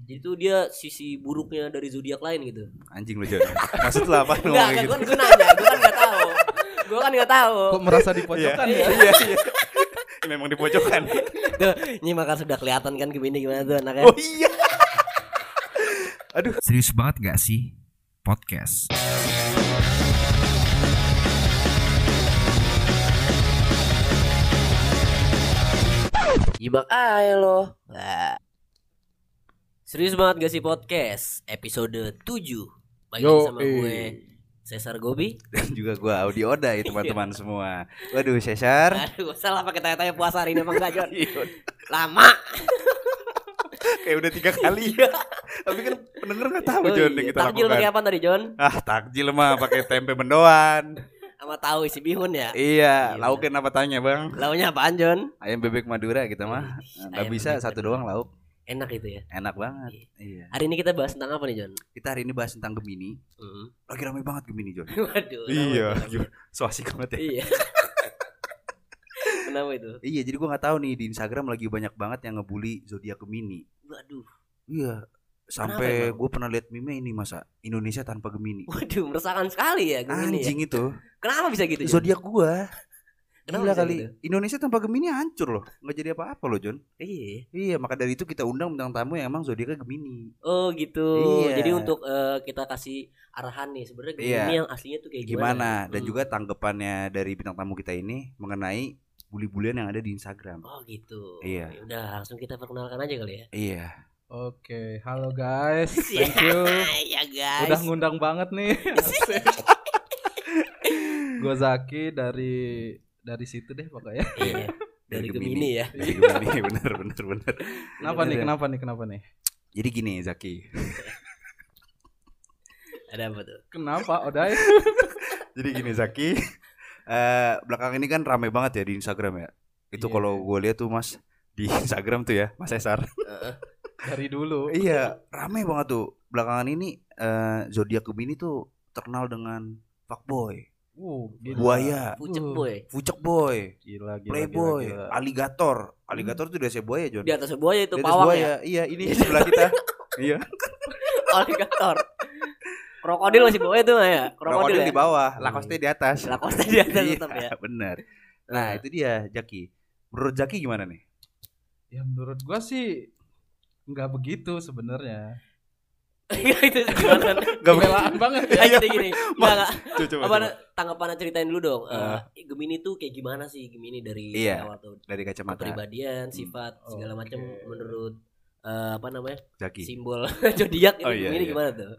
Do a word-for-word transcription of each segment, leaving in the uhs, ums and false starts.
Jadi tuh dia sisi buruknya dari zodiak lain gitu. Anjing lu Jon. Maksud lu apa ngomong Enggak, gitu? gue gue nanya, gue kan enggak tahu. Gue kan enggak tahu. Kok merasa dipojokkan ya? Iya iya. Memang di pojokan. Tuh, ini makan sudah kelihatan kan Gemini gimana tuh anaknya. Oh iya. Aduh. Serius banget gak sih podcast? Jibak aja lo. Nah. Serius banget gak sih podcast episode tujuh. Bagi Yo, sama eh. gue Cesar Gobi. Dan juga gua Audi Oda ya teman-teman semua. Waduh Cesar. Aduh, salah pakai tanya-tanya puasa hari ini emang enggak Jon. Lama. Kayak udah tiga kali. Tapi kan pendengar nggak tahu Oh, Jon iya. yang kita Takjil lakukan. pakai apa tadi Jon? Ah takjil mah pakai tempe mendoan. Sama tahu isi bihun ya. Iya, Iya. lauknya apa tanya bang? Launya apaan Jon? Ayam bebek Madura kita mah. Nggak Ayam bisa bebek satu Madura. doang lauk. Enak itu ya. Enak banget. Iya. Hari ini kita bahas tentang apa nih Jon? Kita hari ini bahas tentang Gemini. Hmm. Lagi ramai banget Gemini Jon. Waduh. Iya, kenapa itu? so asik banget ya. Iya. Kenapa itu? Iya, jadi gua nggak tahu nih di Instagram lagi banyak banget yang ngebully zodiak Gemini. Waduh. Iya, Kenapa sampai emang? gue pernah lihat meme ini masa Indonesia tanpa Gemini. Waduh, meresahkan sekali ya Gemini ya. Anjing itu. Kenapa bisa gitu Jon? Zodiak gua. Kenapa Gila bisa kali. gitu? Indonesia tanpa Gemini hancur loh. Nggak jadi apa-apa loh Jon. Iya. Iya, maka dari itu kita undang bintang tamu yang emang zodiaknya Gemini. Oh gitu. Iya. Jadi untuk eh, kita kasih arahan nih sebenarnya Gemini Iya. yang aslinya tuh kayak Gimana? gimana? Dan Hmm. juga tanggapannya dari bintang tamu kita ini mengenai bully-bulian yang ada di Instagram. Oh gitu. Iya. Ya udah langsung kita perkenalkan aja kali ya. Iya. Oke, halo guys. Thank you. Ya guys. Udah ngundang banget nih. Gue Zaki dari dari situ deh pokoknya. Iya. Dari Gemini ya. Dari Gemini, bener bener bener. Kenapa nih? Kenapa nih? Kenapa nih? Jadi gini Zaki. Ada apa tuh? Kenapa? Odai? Jadi gini Zaki. Eh belakangan ini kan rame banget ya di Instagram ya. Itu Iya. kalau gue lihat tuh Mas di Instagram tuh ya, Mas Cesar. Heeh. Dari dulu. Iya, rame banget tuh. Belakangan ini eh zodiak Gemini tuh terkenal dengan fuckboy, Uh, gila. buaya, Pucek Uh. boy. fucek boy, Gila, gila, playboy, gila, gila. aligator. Aligator tuh biasa buaya, Jon. Di atas buaya itu Di atas pawang buaya. ya. Iya, ini sebelah kita. Iya. Alligator. Krokodil masih bawah itu nggak ya? Krokodil ya? di bawah, Lacoste di atas. Lacoste di atas Iya, tetap ya. benar. Nah, Eh. itu dia Jaki. Menurut Jaki gimana nih? Ya menurut gua sih nggak begitu sebenarnya. Enggak itu gimana? Gak Pembelaan banget ya. Kayak gini gini. Enggak enggak. Coba, Apa coba. tanggapannya ceritain dulu dong. Eh. Eh, Gemini tuh kayak gimana sih Gemini dari Iya. awal tuh? Dari kacamata Kepribadian, sifat, Hmm. segala macam Oke. menurut eh, apa namanya? Jaki. Simbol zodiak itu Oh, iya, Gemini iya. gimana tuh?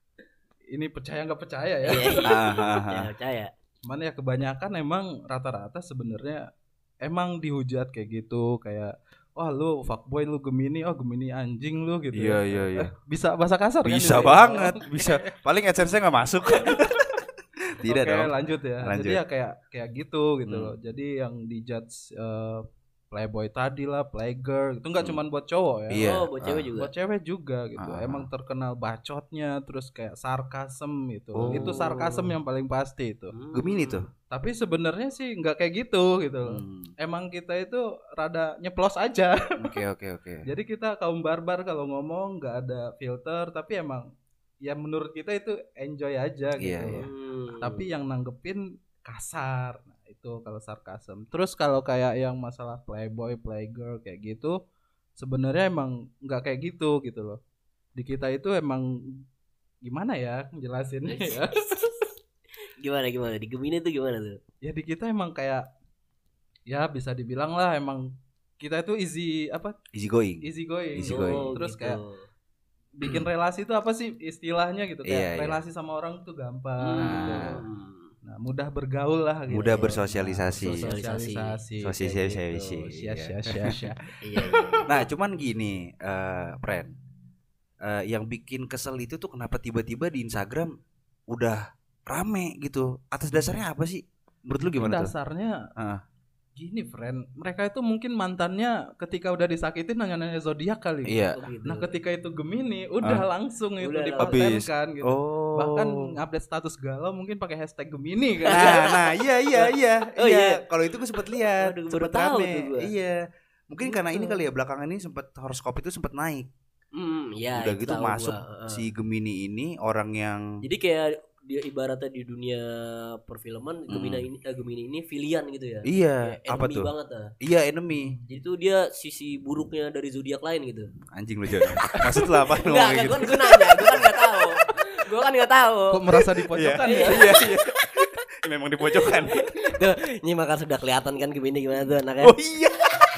Ini percaya nggak percaya ya? Iya, iya. Ah, ah, ah. Percaya, percaya. Cuman ya kebanyakan emang rata-rata sebenarnya emang dihujat kayak gitu, kayak wah lu fuckboy, lu Gemini, oh Gemini anjing lu gitu. Iya, ya. iya, iya. Eh, bisa bahasa kasar kan? Bisa itu ya? banget, bisa. Paling AdSense-nya nggak masuk. Tidak Oke, dong. lanjut ya. Lanjut. Jadi ya kayak kayak gitu gitu Hmm. loh. Jadi yang dijudge eh, playboy tadi lah, playgirl itu nggak Hmm. cuman buat cowok ya. Iya. Oh, buat cewek Ah. juga. Buat cewek juga gitu. Ah. Emang terkenal bacotnya, terus kayak sarkasem gitu. Oh. Itu sarkasem yang paling pasti itu. Hmm. Gemini tuh. Tapi sebenarnya sih nggak kayak gitu gitu loh. Hmm. Emang kita itu rada nyeplos aja. Oke, oke, oke. Jadi kita kaum barbar kalau ngomong nggak ada filter, tapi emang ya menurut kita itu enjoy aja gitu. Iya, iya. Hmm. Tapi yang nanggepin kasar. Nah, itu kalau sarkasem. Terus kalau kayak yang masalah playboy, playgirl kayak gitu, sebenarnya emang nggak kayak gitu gitu loh. Di kita itu emang gimana ya jelasinnya ya. gimana gimana di Gemini tuh gimana tuh? Ya di kita emang kayak ya bisa dibilang lah emang kita itu easy apa? Easy going. Easy going. Easy going. Oh, Terus gitu. kayak bikin relasi itu apa sih istilahnya gitu, kayak Iya, iya. relasi sama orang tuh gampang gitu. Hmm. Nah, mudah bergaul lah gitu. Mudah bersosialisasi. Sosialisasi. Sosialisasi, Sia iya. sia sia sia. Iya, iya. Nah, cuman gini, eh friend. Eh, yang bikin kesel itu tuh kenapa tiba-tiba di Instagram udah rame gitu. Atas dasarnya apa sih? Menurut lu gimana tuh? Dasarnya Ah. gini, friend. Mereka itu mungkin mantannya ketika udah disakitin nanya-nanya zodiak kali. Iya. Oh, gitu. Nah, ketika itu Gemini, udah langsung itu Udah dipatenkan gitu. Oh. Bahkan ngupdate status galau mungkin pakai hashtag Gemini kan. Nah, nah, iya iya iya. Oh, iya. iya. Kalau itu gue sempet lihat, Waduh, baru sempet tahu rame. tuh gua. Iya. Mungkin karena ini Gitu. kali ya belakangan ini sempet horoskop itu sempet naik. Hmm, ya. Udah itu gitu tahu masuk gua. Heeh. si Gemini ini orang yang Jadi kayak dia ibaratnya di dunia perfilman Hmm. Gemini ini eh, Gemini ini villain gitu ya. iya Kayak apa enemy tuh? banget ah. Iya enemy. Jadi tuh dia sisi buruknya dari zodiak lain gitu. Anjing lu Jon. Maksud lu apa Enggak, ngomong enggak, gitu? gua, gua nanya, gua kan enggak tahu. Gua kan enggak tahu. Kok merasa di pojokan Iya, ya? iya, iya. Memang di pojokan. Tuh, ini maka sudah kelihatan kan Gemini gimana tuh anaknya. Oh iya.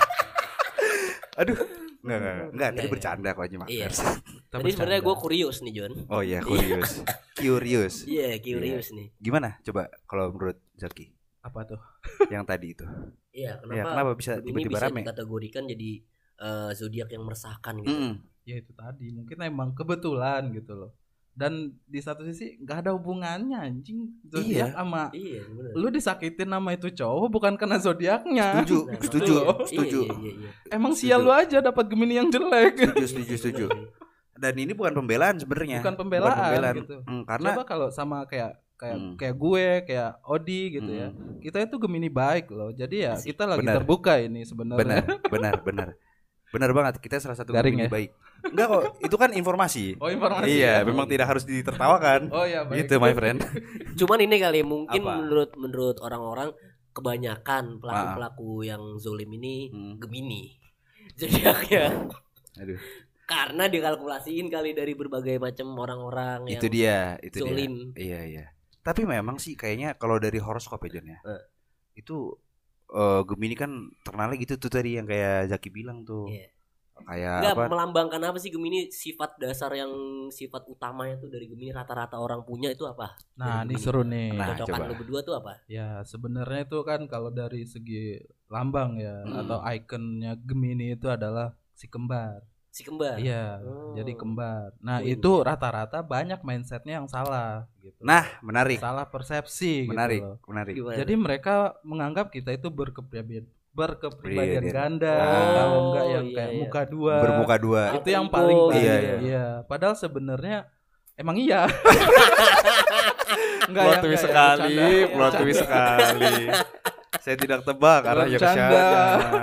Aduh. Enggak, enggak, enggak. Enggak, tadi Iya. bercanda kok aja Iya. Mas. Tadi sebenarnya gue curious nih John. Oh iya, curious. Curious. Iya, curious nih. Gimana? Coba kalau menurut Zaki Apa tuh? yang tadi itu. Iya, kenapa? Ya, kenapa bisa Gemini tiba-tiba bisa rame? dikategorikan jadi eh, zodiak yang meresahkan gitu. Mm-mm. Ya itu tadi, mungkin emang kebetulan gitu loh. Dan di satu sisi nggak ada hubungannya anjing zodiak Iya. sama Iya, benar. lu disakitin nama itu cowok bukan karena zodiaknya. Setuju, Nah, setuju, loh. setuju. Iya, iya, iya. Emang Setuju. sial lu aja dapat Gemini yang jelek. Setuju, setuju, setuju. Dan ini bukan pembelaan sebenarnya. Bukan pembelaan, gitu. Hmm, karena Coba kalau sama kayak kayak Hmm. kayak gue, kayak Odi gitu ya. Hmm. Kita itu Gemini baik loh. Jadi ya Asik. kita lagi Benar. terbuka ini sebenarnya. benar, benar, benar. Benar banget, kita salah satu Garing Gemini ya? baik. Enggak kok, itu kan informasi. Oh, informasi. Iya, ya? memang tidak harus ditertawakan. Oh iya, baik. Gitu my friend. Cuman ini kali mungkin Apa? menurut menurut orang-orang kebanyakan Ah. pelaku-pelaku yang zolim ini Hmm. Gemini. Zodiaknya. Aduh, Karena dikalkulasiin kali dari berbagai macam orang-orang yang itu dia, itu zolim. dia. Iya, iya. Tapi memang sih kayaknya kalau dari horoskop ya Jon ya. Eh. Itu eh, Gemini kan terkenalnya gitu tuh tadi yang kayak Zaki bilang tuh. Iya. Kayak Enggak apa? melambangkan apa sih Gemini, sifat dasar yang sifat utamanya tuh dari Gemini rata-rata orang punya itu apa? Nah, Dari ini Gemini. seru nih. Nah, Cocokan coba. lu berdua tuh apa? Ya, sebenarnya itu kan kalau dari segi lambang ya Hmm. atau ikonnya Gemini itu adalah si kembar. Si kembar. Iya, Oh. jadi kembar. Nah, Wih. itu rata-rata banyak mindsetnya yang salah gitu. Nah, menarik. Salah persepsi Menarik, gitu loh. menarik. Gimana? Jadi mereka menganggap kita itu berkepribadian berkepribadian Iya, iya. ganda, Oh, kalau enggak yang iya, kayak iya. muka dua. Bermuka dua. Itu yang Ego. paling baik. Iya, Iya, iya. Padahal sebenarnya emang iya. Enggak Plot ya, twist enggak ya, sekali, bercanda. plot twist sekali. Saya tidak tebak arahnya ke Bercanda. sana.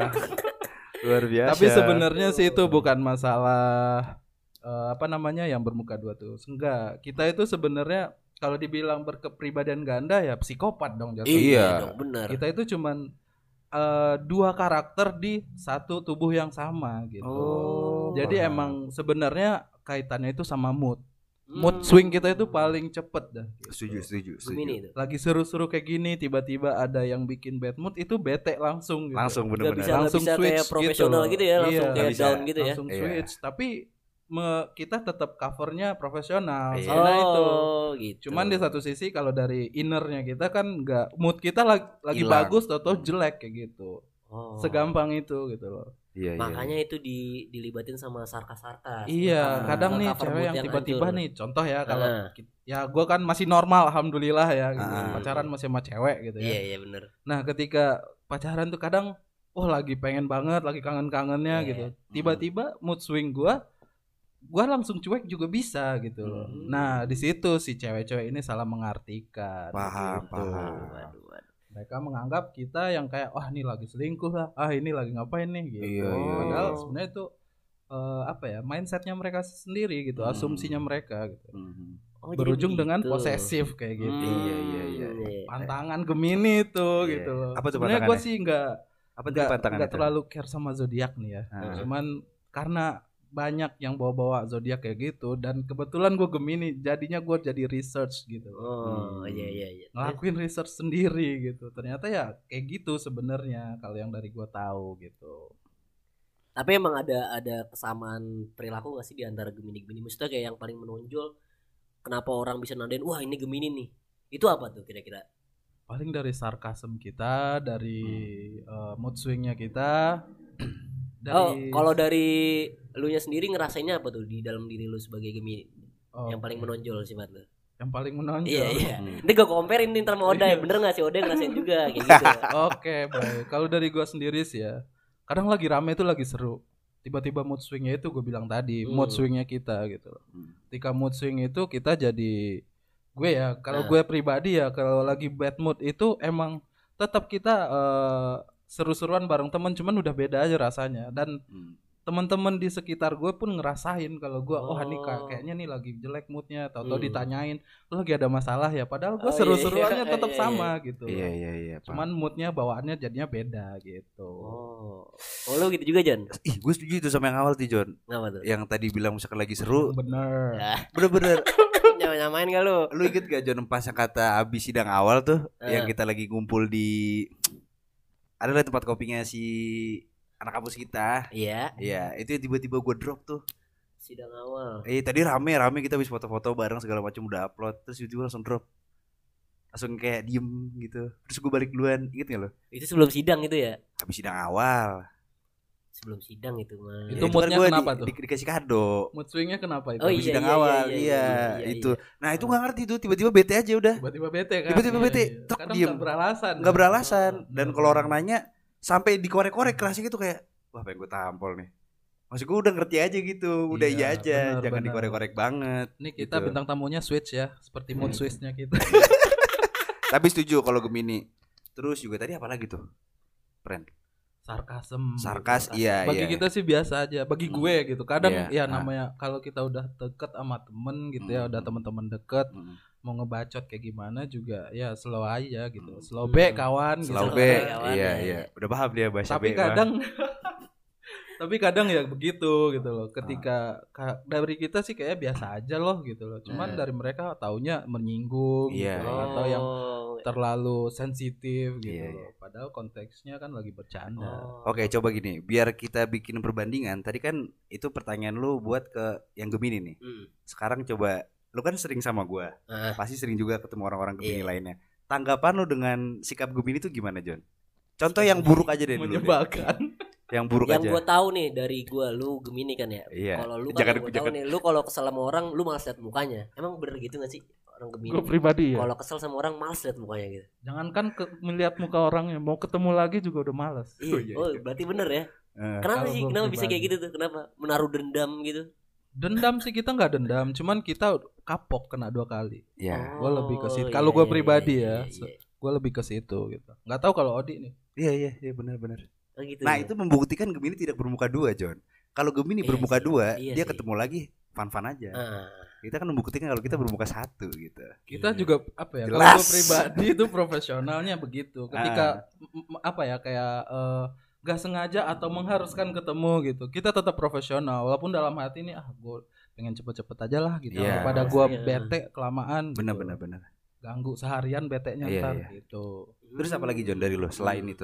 Luar biasa. Tapi sebenarnya sih itu bukan masalah eh, apa namanya yang bermuka dua tuh. Enggak, kita itu sebenarnya kalau dibilang berkepribadian ganda ya psikopat dong jatuhnya. Iya. dong, benar. Kita itu cuman eh, dua karakter di satu tubuh yang sama gitu. Oh, Jadi paham. emang sebenarnya kaitannya itu sama mood. Hmm. Mood swing kita itu paling cepet dah. gitu. Setuju, setuju, Gemini setuju. itu. Lagi seru-seru kayak gini tiba-tiba ada yang bikin bad mood itu bete langsung gitu. Langsung Gak bener-bener. bisa, nggak Langsung bisa switch kayak profesional gitu. gitu, ya, langsung Iya. kayak Bisa. down gitu ya. Langsung Iya. switch, tapi me- kita tetap covernya profesional. Iya. Karena itu. Oh, gitu. Cuman di satu sisi kalau dari innernya kita kan nggak mood kita lagi, lagi Hilang. bagus atau jelek kayak gitu. Oh. Segampang itu gitu loh. Iya, iya. Makanya itu di dilibatin sama sarkas-sarkas. Iya, Cover- kadang nih cover cewek mood yang tiba-tiba hancur. nih, contoh ya kalau Ah. ki- ya gue kan masih normal, alhamdulillah ya, gitu. Ah. Pacaran masih sama cewek gitu ya. Iya, iya benar. Nah, ketika pacaran tuh kadang, wah lagi pengen banget, lagi kangen-kangennya Iya. gitu. Tiba-tiba mood swing gue, gue langsung cuek juga bisa gitu loh. Hmm. Nah, di situ si cewek-cewek ini salah mengartikan. Paham, gitu. paham. Waduh, waduh. Mereka menganggap kita yang kayak, wah ini lagi selingkuh lah, ah ini lagi ngapain nih gitu. Iya, iya, Padahal iya. sebenarnya itu eh, apa ya, mindsetnya mereka sendiri gitu, Hmm. asumsinya mereka gitu. Mhm. Oh, jadi Berujung dengan begitu. posesif kayak gitu. Hmm, Iya, iya, iya. Pantangan Gemini tuh Iya. gitu loh. Apa tuh Sebenarnya gue pantangannya? sih nggak Apa tuh nggak pantangan nggak itu? terlalu care sama zodiak nih ya. Ah. Cuman karena banyak yang bawa-bawa zodiak kayak gitu dan kebetulan gue Gemini, jadinya gue jadi research gitu. Oh, Hmm. iya iya iya. Ngelakuin research sendiri gitu. Ternyata ya kayak gitu sebenarnya kalau yang dari gue tahu gitu. Tapi emang ada ada kesamaan perilaku gak sih di antara Gemini-Gemini? Maksudnya kayak yang paling menonjol, kenapa orang bisa nandain, wah ini Gemini nih. Itu apa tuh kira-kira? Paling dari sarkasm kita, dari eh, mood swingnya kita. Oh, kalau dari lu nya sendiri ngerasainnya apa tuh di dalam diri lu sebagai Gemini? Oh, Yang paling menonjol sifat lu. yang paling menonjol. Iya iya. Hmm. Ini gue compare ini ntar sama Oda ya. Bener gak sih Oda ngerasain juga kayak gitu? Oke, baik. Kalau dari gua sendiri sih ya, kadang lagi rame itu lagi seru. Tiba-tiba mood swingnya itu gue bilang tadi, Hmm. mood swingnya kita gitu loh. Hmm. Ketika mood swing itu kita jadi gue ya, kalau Nah. gue pribadi ya, kalau lagi bad mood itu emang tetap kita eh, seru-seruan bareng teman, cuman udah beda aja rasanya. Dan Hmm. teman-teman di sekitar gue pun ngerasain kalau gue oh, Oh. ini ka- kayaknya nih lagi jelek moodnya, tahu-tahu Hmm. ditanyain lo lagi ada masalah ya, padahal gue Oh, iya, seru-seruannya iya, tetap iya, sama gitu. Iya iya iya. Cuman moodnya bawaannya jadinya beda gitu. Oh. Oh lu gitu juga Jon? Ih, gue setuju itu sama yang awal tuh John. Ngapa tuh? Yang tadi bilang misalkan lagi seru, Bener. Ya, bener-bener. nyamain gak lu? Lu inget gak John pas yang kata abis sidang awal tuh, Eh. yang kita lagi ngumpul di adalah tempat kopinya si anak kampus kita. Iya, Iya, itu yang tiba-tiba gue drop tuh. sidang awal. Eh tadi rame rame kita habis foto-foto bareng segala macam udah upload, terus tiba-tiba langsung drop, langsung kayak diem gitu. Terus gue balik duluan, inget gak lo? Itu sebelum sidang itu ya? Habis sidang awal. Sebelum sidang itu mah. Itu Ya, moodnya kan gua kenapa di- tuh? di- dikasih kado. Mood swingnya kenapa itu? Oh, Habis iya, sidang iya, awal, iya, iya, iya, iya, itu. iya. Nah itu nggak ngerti tuh, tiba-tiba bete aja udah, Tiba-tiba bete kan? Tiba-tiba bete, Iya, iya. tek, Kadang diem. nggak beralasan. nggak beralasan. Dan Bener, kalau orang bener. nanya sampai dikorek-korek kerasnya gitu kayak, wah pengen gue tampol nih. Maksud gue udah ngerti aja gitu, udah iya, Iya, aja, bener, jangan bener. dikorek-korek banget. Ini kita Gitu. bintang tamunya switch ya, seperti mood Hmm. switchnya kita. Tapi setuju kalau Gemini. Terus juga tadi apa lagi tuh? Friend. Sarkasem. Sarkas, gitu. iya, Bagi iya. kita sih biasa aja. Bagi gue gitu. Kadang Iya, ya ah. namanya kalau kita udah deket sama temen gitu ya, Hmm. udah teman-teman deket, Mm. mau ngebacot kayak gimana juga ya slow aja gitu. Hmm. Slow B kawan gitu. Selalu B, Slow B, kawan, iya ya, iya. iya. Udah paham dia bahasa Tapi B mah. kadang tapi kadang ya begitu gitu loh. Ketika ka- dari kita sih kayak biasa aja loh gitu loh. Cuman Hmm. dari mereka taunya menyinggung Iya, gitu loh, iya. atau yang Oh. terlalu sensitif gitu Iya, loh. Padahal konteksnya kan lagi bercanda. Oh. Oke, coba gini, biar kita bikin perbandingan. Tadi kan itu pertanyaan lu buat ke yang Gemini nih. Hmm. Sekarang coba, lu kan sering sama gua, Ah. pasti sering juga ketemu orang-orang Gemini Iya. lainnya. Tanggapan lu dengan sikap Gemini itu gimana, John? Contoh yang buruk aja deh dulu. deh. Menyebalkan. Yang buruk Yang aja. gue tahu nih dari gue, lu Gemini kan ya. Iya. Kalau lu kan Jangan- gue tahu jangan- nih, lu kalau kesel sama orang, lu malas lihat mukanya. Emang bener gitu gak sih orang Gemini? Gue pribadi ya. Kalau kesel sama orang malas lihat mukanya gitu. Jangankan ke, melihat muka orangnya, mau ketemu lagi juga udah males. Iya. iya, Oh, iya. berarti bener ya. Eh, Kenapa Kalau sih? gua Kenapa bisa kayak pribadi. gitu tuh? Kenapa menaruh dendam gitu? Dendam sih kita nggak dendam, cuman kita kapok kena dua kali. ya. Gua lebih ke situ. Oh, Kalau iya, gua iya, pribadi iya, ya, iya, iya. Gue lebih ke situ gitu. Nggak tahu kalau Odi nih. Iya, iya, iya benar-benar. Oh, gitu Nah, ya? itu membuktikan Gemini tidak bermuka dua, John. Kalau Gemini Iya bermuka sih, dua, iya dia sih. ketemu lagi fun-fun aja. Ah. Kita kan membuktikan kalau kita bermuka satu gitu. Kita Iya. juga apa ya? Kalau Jelas. gue pribadi itu profesionalnya begitu. Ketika m- m- apa ya kayak eh, gak sengaja atau mengharuskan ketemu gitu, kita tetap profesional. Walaupun dalam hati ini ah gue pengen cepet-cepet aja lah gitu. Iya. Daripada gue Iya. bete kelamaan. gitu. Benar-benar benar. Ganggu seharian betenya Iya, ntar iya. gitu. Terus apa lagi John dari lo selain itu?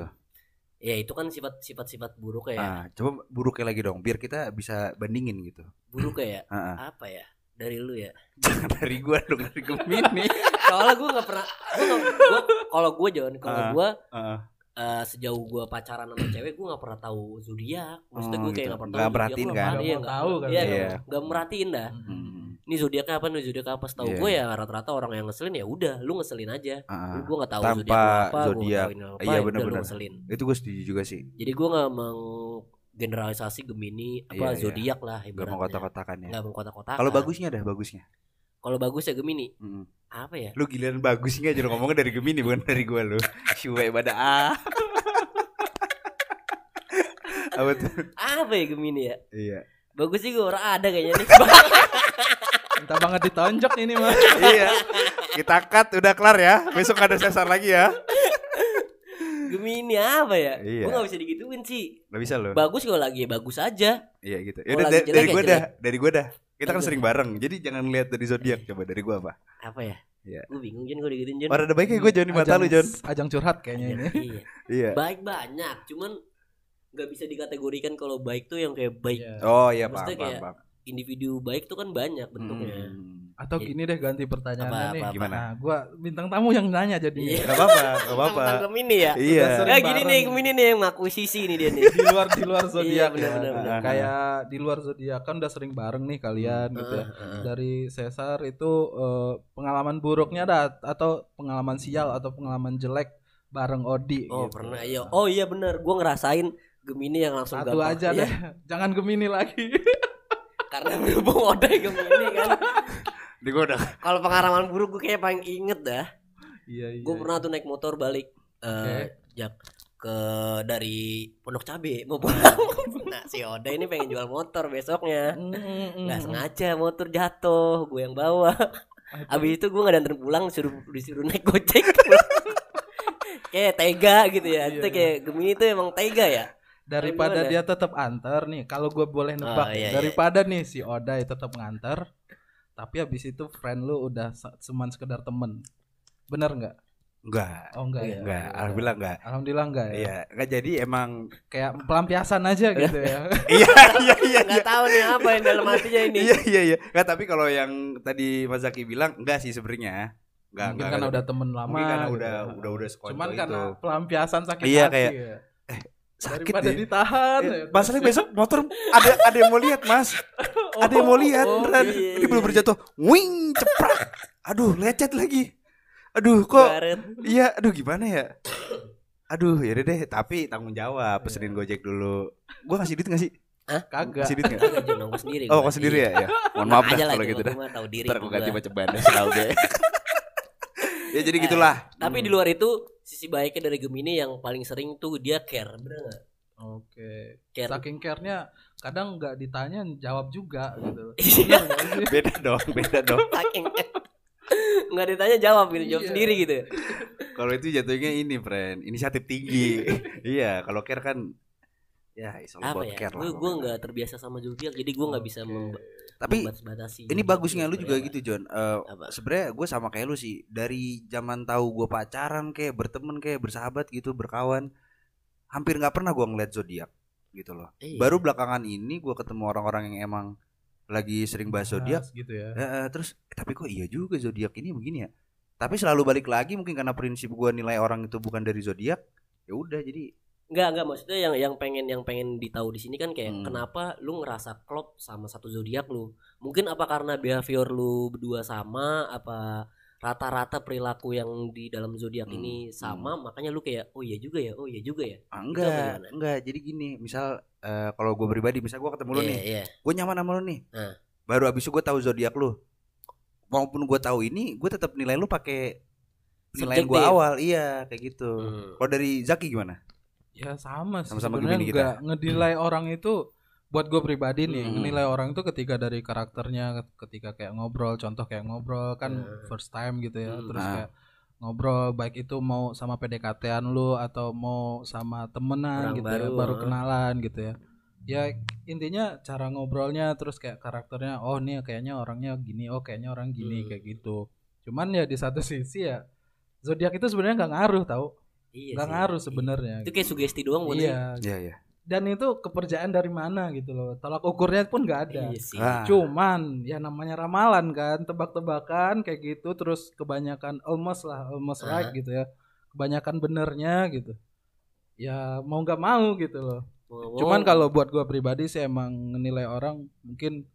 Ya itu kan sifat sifat sifat buruk ya. Ah, coba buruknya lagi dong, biar kita bisa bandingin gitu. Buruk ya. Ah, ah. Apa ya? Dari lu ya. Jangan dari gua dong, dari Gemini. Soalnya gue nggak pernah. Gua, nggak- gua kalau gue John, kalau Ah. gue Ah, eh, sejauh gue pacaran sama cewek, gue nggak pernah tahu zodiak. Maksudnya Oh, gue kayak gitu. nggak pernah Nggak tahu merhatiin zodiak, kan? nggak- Nggak Iya, mau nggak- tahu kan? Iya, Iya. nggak- nggak merhatiin dah. hmm. Ini zodiaknya apa, nih zodiak apa? Setahu Iya. gue ya rata-rata orang yang ngeselin ya udah, lu ngeselin aja. Ah, ah. Gue nggak tahu Tanpa zodiak lu apa, gue zodiak. nggak tahu ini apa, Iya, ya udah benar-benar. lu ngeselin. Itu gue setuju juga sih. Jadi gue nggak menggeneralisasi Gemini apa Iya, iya. zodiak lah Gak ibaratnya. mau kotak-kotakan ya. Nggak mengkotak-kotakan. Kalau bagusnya dah bagusnya. Kalau bagus ya Gemini. Mm. Apa ya? Lu giliran bagusnya aja lu ngomongnya dari Gemini bukan dari gua lu. Syuwe pada ah. Apa tuh? Apa ya Gemini ya? Iya. Bagus sih gue orang ada kayaknya nih. Minta banget ditonjok ini mah. Iya. Kita cut udah kelar ya. Besok ada sesar lagi ya. Gemini apa ya? Iya. Gue gak bisa digituin sih. Gak bisa lo. Bagus kalau lagi ya bagus aja. Iya gitu. Kalau Yaudah lagi dari, jelek dari ya gua jelek. dah, dari gua dah. Kita kan Bagus. sering bareng. Jadi jangan lihat dari zodiak, coba dari gua apa? Apa ya? Iya. Gue bingung Jon, gue digituin Jon. Orang ada baiknya gua jangan di mata Ajang- lu, John. Ajang curhat kayaknya ini. Iya. Iya. Baik banyak, cuman nggak bisa dikategorikan kalau baik tuh yang kayak baik. Iya. Oh iya paham, Maksudnya paham, kayak paham. Individu baik tuh kan banyak bentuknya. Hmm. Atau gini deh ganti pertanyaannya Apa, nih. apa, apa. Gimana? Nah, gua bintang tamu yang nanya jadinya. Iya. Gak apa-apa, gak apa-apa. Tentang Gemini ya. Iya. Udah Ya gini bareng. nih, Gemini nih yang mengakuisisi nih dia nih. Di luar di luar Iya, zodiak benar, ya. benar, benar. Kayak di luar zodiak kan udah sering bareng nih kalian gitu ya. Heeh, heeh. Dari Cesar itu eh, pengalaman buruknya ada atau pengalaman sial atau pengalaman jelek bareng Odi Oh gitu. pernah iya. Oh iya benar, gue ngerasain Gemini yang langsung Satu gampang. aja Iya, deh. Jangan Gemini lagi. karena berhubung Odai Gemini kan. Di gua udah. Kalau pengalaman buruk gue kayak paling inget dah. Iya iya. Gue pernah tuh naik motor balik eh Oke. Jak ke dari Pondok Cabe mau pulang. Nah si Oda ini pengen jual motor besoknya, nggak sengaja motor jatuh, gue yang bawa. Abis itu gue nggak diantar pulang, disuruh disuruh naik gojek. Kayak tega gitu ya, itu kayak Gemini itu emang tega ya. Daripada dia tetap antar nih, kalau gue boleh nebak, Oh, iya, daripada iya. nih si Oda tetap nganter, tapi habis itu friend lu udah cuman sekedar temen, bener nggak? Enggak. Oh enggak ya. Enggak, alhamdulillah enggak. Alhamdulillah enggak ya. Iya, enggak jadi emang kayak pelampiasan aja gitu ya. Iya, iya, iya. Enggak tahu nih apa yang dalam hatinya ini. Iya, iya, iya. Enggak, tapi kalau yang tadi Mas Zaki bilang enggak sih sebenarnya. Enggak, mungkin enggak. karena udah temen lama. Mungkin karena gitu. udah udah udah sekonco Cuman itu. karena pelampiasan sakit Iya, hati. kayak, ya. Eh, sakit Daripada deh. ditahan. Eh, ya. Masalahnya besok motor ada ada yang mau lihat, Mas. Ada yang mau lihat, oh, beneran. iya, Ini belum iya. berjatuh. Wing, ceprak. Aduh, lecet lagi. Aduh, kok Baret. iya, aduh gimana ya? Aduh, ya deh, tapi tanggung jawab, pesenin Gojek dulu. Gua kasih duit enggak sih? Hah? Kagak. Kasih duit enggak? Kagak Jun, nongkrong sendiri. Oh, gua. kau sendiri Iya. ya? Ya. Mohon maaf Aja dah lah kalau itu, gitu dah. gua mah tahu diri Ntar aku gua. ganti macam badan tahu deh. Ya jadi gitulah. Tapi di luar itu sisi baiknya dari Gemini yang paling sering tuh dia care, bener nggak? Oke. Care. Saking care-nya kadang nggak ditanya jawab juga gitu. Iya. Bener nggak sih? Beda dong, beda dong. Saking nggak ditanya jawab gitu, jawab Iya. sendiri gitu. Kalau itu jatuhnya ini, friend, inisiatif tinggi. Iya, kalau care kan ya it's all Apa about ya? care lah. Gue gue nggak terbiasa sama zodiak, jadi gue nggak bisa Oke. memba- Tapi membatasi. ini bagusnya lu juga Apa? gitu, John. Eh, Apa? sebenarnya gue sama kayak lu sih. Dari zaman tahu gue pacaran kayak berteman kayak bersahabat gitu, berkawan. Hampir nggak pernah gue ngeliat zodiak gitu loh. Iya. Baru belakangan ini gue ketemu orang-orang yang emang lagi sering bahas zodiak. gitu ya. Eh, eh, terus eh, tapi kok iya juga zodiak ini begini ya. Tapi selalu balik lagi mungkin karena prinsip gue nilai orang itu bukan dari zodiak. Ya udah jadi Enggak, enggak maksudnya yang yang pengen yang pengen ditahu di sini kan kayak Hmm. kenapa lu ngerasa klop sama satu zodiak lu? Mungkin apa karena behavior lu berdua sama, apa rata-rata perilaku yang di dalam zodiak Hmm, ini sama, makanya lu kayak oh iya juga ya, oh iya juga ya. ah, Itu apa enggak, gimana? enggak. Jadi gini, misal eh, kalau gue pribadi, misal gue ketemu lu Iya, nih, iya. gue nyaman sama lu nih. Nah. Baru abis itu gue tahu zodiak lu. Maupun gue tahu ini, gue tetap nilai lu pakai penilaian gue Subjektif. awal, iya kayak gitu. Hmm. Kalau dari Zaki gimana? Ya sama sih. Sama-sama Sebenarnya Gemini kita. nggak ngedilai orang itu buat gue pribadi nih, Hmm. nilai orang itu ketika dari karakternya, ketika kayak ngobrol, contoh kayak ngobrol kan Hmm. first time gitu ya, Hmm. terus Nah. kayak ngobrol baik itu mau sama P D K T-an lu atau mau sama temenan Orang gitu baru, ya, baru ah. kenalan gitu ya. Ya intinya cara ngobrolnya terus kayak karakternya, oh nih kayaknya orangnya gini, oh kayaknya orang gini Hmm. kayak gitu. Cuman ya di satu sisi ya zodiak itu sebenarnya nggak ngaruh tau, Iya nggak sih. ngaruh sebenarnya. Itu kayak sugesti doang bukan sih? Iya. Iya, iya. Dan itu kepercayaan dari mana gitu loh. Tolak ukurnya pun nggak ada. Iya sih. Ah. Cuman ya namanya ramalan kan, tebak-tebakan kayak gitu, terus kebanyakan almost lah, almost Ah. right gitu ya. Kebanyakan benernya gitu. Ya mau nggak mau gitu loh. Mau- Cuman mau- kalau buat gua pribadi sih emang nilai orang mungkin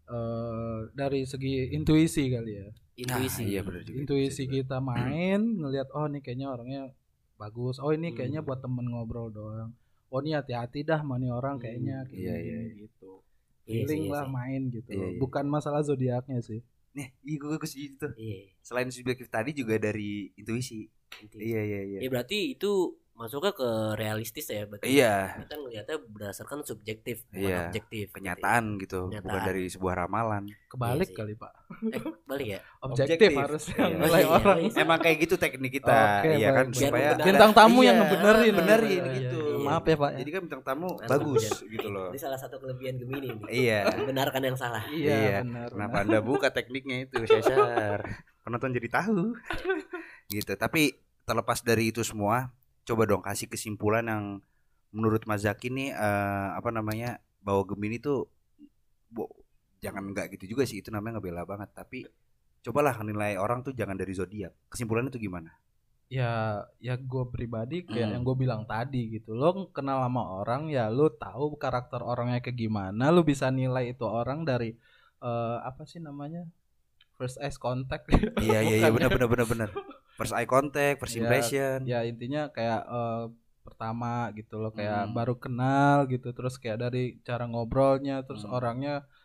eh, dari segi intuisi kali ya. intuisi. Nah, iya benar juga. Intuisi kita main ngelihat oh nih kayaknya orangnya bagus. Oh ini kayaknya Hmm. buat temen ngobrol doang. Oh ini hati-hati dah sama nih orang kayaknya kayak Iya, gini, iya, gitu. Iya sih, Feeling iya lah sih. main gitu. Iya, iya. Bukan masalah zodiaknya sih. Nih, iya gue gue setuju tuh. Iya. Selain subjektif tadi juga dari intuisi. intuisi. Iya, iya, iya. Ya berarti itu masuknya ke realistis ya berarti. Iya, Kita ngelihatnya berdasarkan subjektif, bukan Iya. objektif. kenyataan gitu, Kenyataan. bukan dari sebuah ramalan. Kebalik Iya sih. kali Pak. Eh, balik ya? Objektif, Objektif. harus Iya. yang nilai Iya, orang. iya. Emang kayak gitu teknik kita, Oke, iya kan baik, baik. supaya Biar Bintang tamu Iya, yang ngebenerin. benerin Iya, gitu. iya, iya. Maaf ya Pak. Jadi kan bintang tamu Mantap, bagus Jan. gitu loh. Ini salah satu kelebihan Gemini nih. Iya. Benarkan yang salah. Iya, benar. Kenapa benar. Anda buka tekniknya itu, Cesar? Penonton jadi tahu. Gitu. Tapi terlepas dari itu semua, coba dong kasih kesimpulan yang menurut Mas Zaki nih eh, apa namanya? Bahwa Gemini tuh bo, jangan enggak gitu juga sih, itu namanya ngebela banget, tapi cobalah nilai orang tuh jangan dari zodiak. Kesimpulannya tuh gimana? Ya, ya gue pribadi kayak Hmm. yang gue bilang tadi gitu. Lo kenal sama orang ya lo tahu karakter orangnya kayak gimana. Lo bisa nilai itu orang dari eh, apa sih namanya? First eye contact. Iya iya iya Bukan benar ya? benar benar benar. First eye contact, first Ya, impression. Ya intinya kayak eh, pertama gitu loh kayak Hmm. baru kenal gitu terus kayak dari cara ngobrolnya terus Hmm. orangnya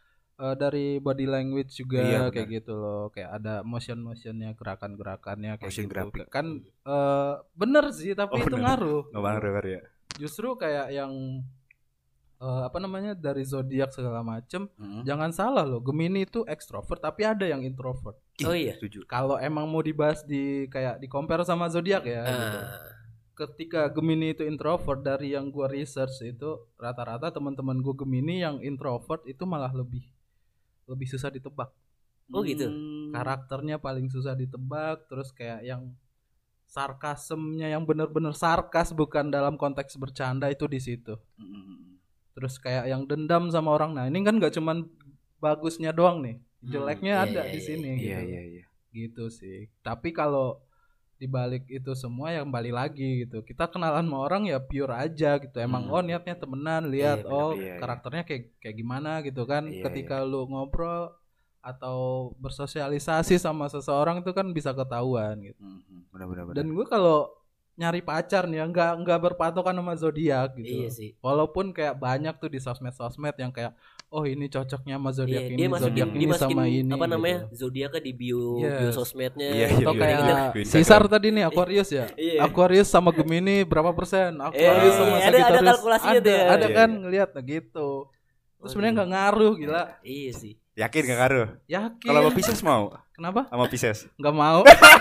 uh, dari body language juga Iya, kayak benar. gitu loh, kayak ada motion-motionnya, gerakan-gerakannya kayak Motion gitu. grafik. Kan uh, bener sih, tapi Oh, itu bener. ngaruh. Nggak bang ya. Justru kayak yang uh, apa namanya dari zodiak segala macem, Hmm. jangan salah loh, Gemini itu ekstrovert tapi ada yang introvert. Oh iya. Setuju. Kalau emang mau dibahas di kayak di compare sama zodiak ya gitu. Ah, Ketika Gemini itu introvert, dari yang gua research itu rata-rata teman-teman gua Gemini yang introvert itu malah lebih lebih susah ditebak. Oh gitu. Hmm. Karakternya paling susah ditebak, terus kayak yang sarkasemnya yang benar-benar sarkas bukan dalam konteks bercanda itu di situ. Hmm. Terus kayak yang dendam sama orang. Nah, ini kan nggak cuman bagusnya doang nih. Jeleknya iya, ada iya, di iya. sini Iya gitu. iya iya. Gitu sih. Tapi kalau dibalik itu semua yang balik lagi gitu, kita kenalan sama orang ya pure aja gitu, emang Hmm. oh niatnya temenan, lihat Iya, oh benar, iya, iya. karakternya kayak kayak gimana gitu kan. Iya, Ketika lu ngobrol atau bersosialisasi sama seseorang itu kan bisa ketahuan gitu. Hmm. Benar-benar. Dan gue kalau nyari pacar nih ya nggak nggak berpatokan sama zodiak gitu. Iya sih. Walaupun kayak banyak tuh di sosmed-sosmed yang kayak oh ini cocoknya sama zodiak Iya, ini, dia masukin zodiak dia ini masukin sama ini. apa namanya? gitu. Zodiaknya di bio Yes. bio sosmednya. Iya, iya, Atau iya, kayak iya. Di Instagram. Caesar tadi nih Aquarius ya. Iya. Aquarius sama Gemini berapa persen? Aquarius Eh, sama ada- ada Sagittarius. kalkulasinya ada, tuh ya. ada Iya, kan iya. ngelihat nah gitu. Terus Oh, sebenarnya iya. nggak ngaruh gila. Iya sih. Yakin gak ngaruh? Yakin. Kalau sama Pisces mau? Kenapa? Sama Pisces. Nggak mau.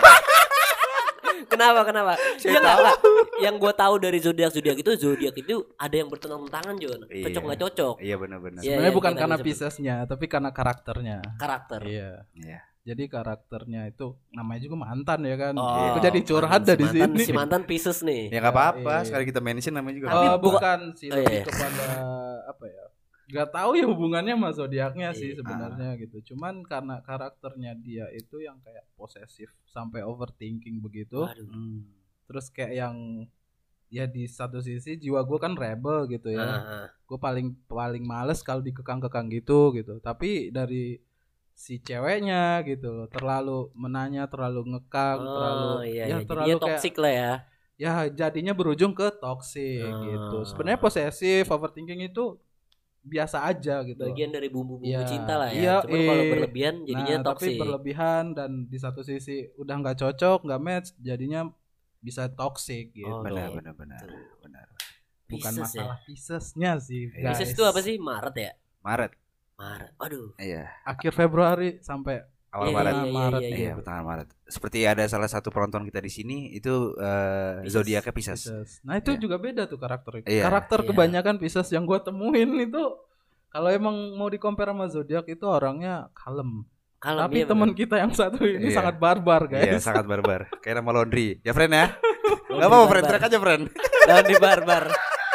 Kenapa kenapa? Iya enggak enggak. Yang gue tahu dari zodiak zodiak itu zodiak itu ada yang bertentangan Jon. Iya. Cocok nggak cocok? Iya benar-benar. Iya. Sebenarnya bukan kita karena bisa- Piscesnya, tapi karena karakternya. Karakter. Iya. Iya. Jadi karakternya itu namanya juga mantan ya kan. Oh, Aku jadi curhat mantan- dari si mantan, sini. Si mantan Pisces nih. Ya nggak apa-apa. Iya. Sekali kita mention namanya juga. Oh, Tapi apa-apa. bukan sih, Oh, lebih iya. kepada apa ya? Gak tahu ya hubungannya sama zodiaknya sih Iya. sebenarnya gitu. Cuman karena karakternya dia itu yang kayak posesif sampai overthinking begitu. Waduh. Hmm. Terus kayak yang ya di satu sisi jiwa gue kan rebel gitu ya. Ah, ah. Gue paling paling males kalau dikekang-kekang gitu gitu. Tapi dari si ceweknya gitu loh, terlalu menanya, terlalu ngekang, terlalu Oh iya, ya iya. terlalu Jadinya kayak toksik lah ya. ya jadinya berujung ke toxic Ah. gitu. Sebenarnya posesif, overthinking itu biasa aja gitu. Bagian dari bumbu-bumbu Iya, cinta lah iya, ya. Cuman kalau eh. berlebihan jadinya nah, tapi toksik. berlebihan dan di satu sisi udah nggak cocok, nggak match, jadinya bisa toxic gitu. Oh, Benar iya. benar benar. Benar. Bukan Pisces ya. masalah Piscesnya sih, Iya. guys. Pisces itu apa sih? Maret ya? Maret. Maret. Aduh. Iya. Akhir Februari sampai Awal Iya, Maret. iya, iya, Maret iya, Iya, iya. pertengahan Maret. Seperti ada salah satu penonton kita di sini itu eh, Pisces. zodiaknya Pisces. Pisces. Nah itu Iya. juga beda tuh karakter. Iya. Karakter Iya. kebanyakan Pisces yang gue temuin itu kalau emang mau di compare sama zodiak itu orangnya kalem. Kalem, Tapi iya, teman bener. kita yang satu ini Iya. sangat barbar Iya, guys. sangat barbar. Kayak nama laundry. Ya, friend ya. Laundry Enggak apa-apa, barbar. friend. Track aja, friend. Laundry barbar.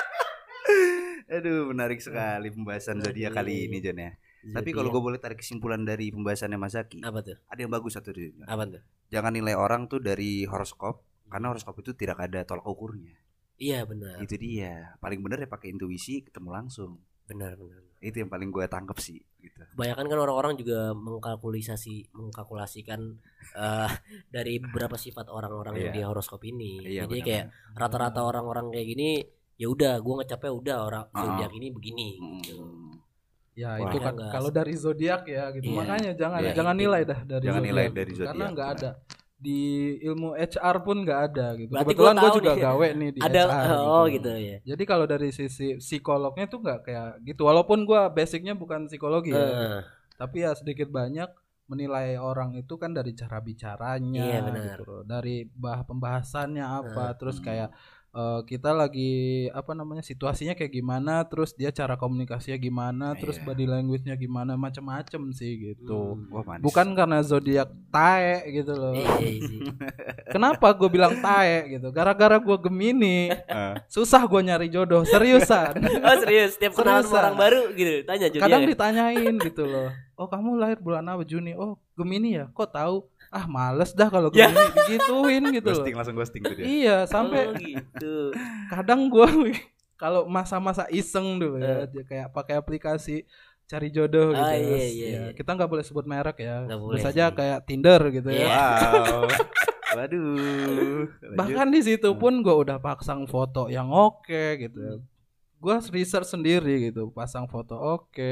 Aduh, menarik sekali pembahasan zodiak kali ini, Jon ya. Tapi kalau gue boleh tarik kesimpulan dari pembahasannya Mas Zaki, apa tuh? ada yang bagus satu tuh. Apa tuh? Jangan nilai orang tuh dari horoskop, karena horoskop itu tidak ada tolak ukurnya. Iya benar. Itu dia. Paling bener ya pakai intuisi, ketemu langsung. Benar benar. Itu yang paling gue tangkep sih gitu. Kebanyakan kan orang-orang juga mengkalkulisasi mengkalkulasikan eh, dari beberapa sifat orang-orang yang Iya. di horoskop ini. Iya, Jadi benar, kayak rata-rata orang-orang kayak gini ya udah gue ngecapnya udah orang Ah. zodiak ini begini gitu. Hmm. Ya Wah. itu kan Enggak. kalau dari zodiak ya gitu. Iya. Makanya jangan Iya. jangan nilai dah dari Jangan zodiak nilai gitu. dari zodiak, Karena nggak benar. ada di ilmu H R pun nggak ada gitu. Berarti Kebetulan gua gue tahu juga nih. gawe nih di Ada H R. oh gitu ya. Jadi kalau dari sisi psikolognya tuh nggak kayak gitu. Walaupun gue basicnya bukan psikologi ya. Eh, Tapi ya sedikit banyak menilai orang itu kan dari cara bicaranya Iya, benar. gitu loh. Dari bah pembahasannya apa, Nah, terus hmm. kayak eh, kita lagi apa namanya situasinya kayak gimana, terus dia cara komunikasinya gimana, terus Iya. body language-nya gimana, macem-macem sih gitu. Hmm. Wah, manis. Bukan karena zodiak tae gitu loh. iya, iya sih. Kenapa gue bilang tae gitu? Gara-gara gue Gemini, Eh, susah gue nyari jodoh, seriusan. Oh serius, setiap kenalan sama Seriusan. orang baru gitu, tanya zodiak. Kadang ditanyain gitu loh. Oh kamu lahir bulan apa? Juni. Oh Gemini ya. Kok tahu? Ah males dah kalau Ya. Gemini digituin gitu loh. ghosting langsung ghosting tuh dia. Iya Oh, sampai gitu. kadang gue kalau masa-masa iseng dulu ya, Eh. dia kayak pakai aplikasi cari jodoh gitu. Ah, iya, iya, Ya, iya. Kita nggak boleh sebut merek ya. Nggak Sebut boleh saja sih. kayak Tinder gitu Iya. ya. Wow. Waduh. Lanjut. Bahkan di situ pun gue udah pasang foto yang oke gitu. Gue research sendiri gitu, pasang foto oke,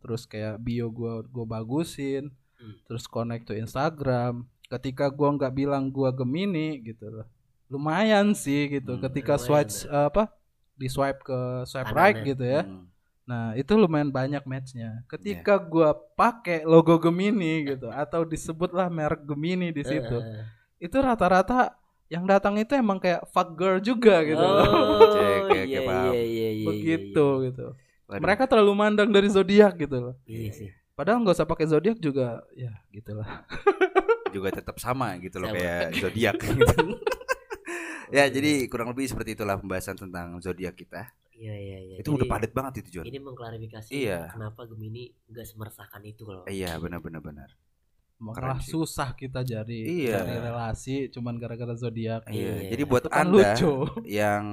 terus kayak bio gue gue bagusin, Hmm. terus connect to Instagram. Ketika gue nggak bilang gue Gemini gitu loh, lumayan sih gitu. Hmm, Ketika lumayan swipe eh, apa di swipe ke swipe Kanan right ya. gitu ya. Hmm. Nah itu lumayan banyak matchnya. Ketika gua pakai logo Gemini gitu atau disebutlah merek Gemini di situ, Eh, itu rata-rata yang datang itu emang kayak fuck girl juga gitu. Oh, Cek, oke, iya, oke, paham. iya, iya, iya, Begitu iya, gitu. Waduh. Mereka terlalu mandang dari zodiak gitu loh. Iya sih. Padahal nggak usah pakai zodiak juga, ya gitulah. juga tetap sama gitu loh Sama. kayak zodiak gitu. Ya, jadi kurang lebih seperti itulah pembahasan tentang zodiak kita. Iya, iya, iya. Itu Jadi, udah padat banget itu, Jon. Ini mengklarifikasi Iya. kenapa Gemini nggak semeresahkan itu kalau. Iya, benar-benar benar. Malah sih. susah kita jadi Iya. cari relasi cuman gara-gara zodiak. Iya, Iya. jadi buat Itu kan Anda lucu. yang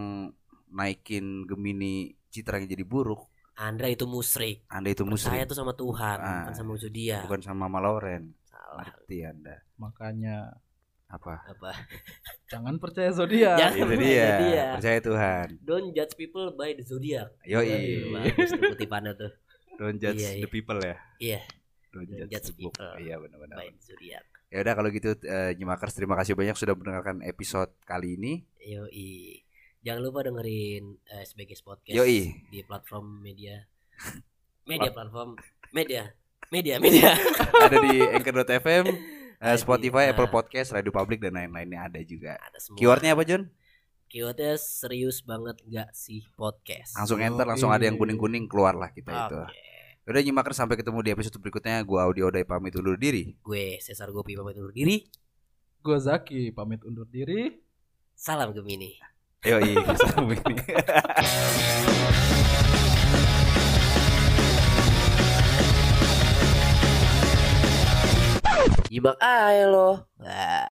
naikin Gemini citranya jadi buruk, Andra itu musrik. Anda itu Saya musyrik, tuh sama Tuhan, Ah. bukan sama zodiak. bukan sama Mama Lauren. Salah. Ngerti Anda. Makanya Apa? Apa? jangan percaya zodiak. Jangan. Itu Itu dia. dia. Percaya Tuhan. Don't judge people by the zodiac. Yoi. Waduh, bagus tuh kutipannya tuh. Don't judge Iya, iya. the people ya. Iya, Don't Don't judge, judge the book. people Iya, benar-benar. by the zodiac. Ya udah kalau gitu eh, Nyimakers, terima kasih banyak sudah mendengarkan episode kali ini. Yoi. Jangan lupa dengerin eh, S B G Podcast Yoi. di platform media. Media platform media. Media media. Ada di anchor dot f m, eh, Ada di- Spotify, Apple nah. Podcast, Radio Public dan lain-lainnya ada juga. Ada semua. Keywordnya apa, John? Keywordnya serius banget gak sih podcast? Langsung enter, langsung ada yang kuning-kuning keluarlah kita itu. Oke. Udah Nyimakers, sampai ketemu di episode berikutnya. Gua Audio Day pamit undur diri. Gue Cesar Gopi pamit undur diri. Gue Zaki pamit undur diri. Salam Gemini. Yoi, sama ini. Jibak aja lo. Nah.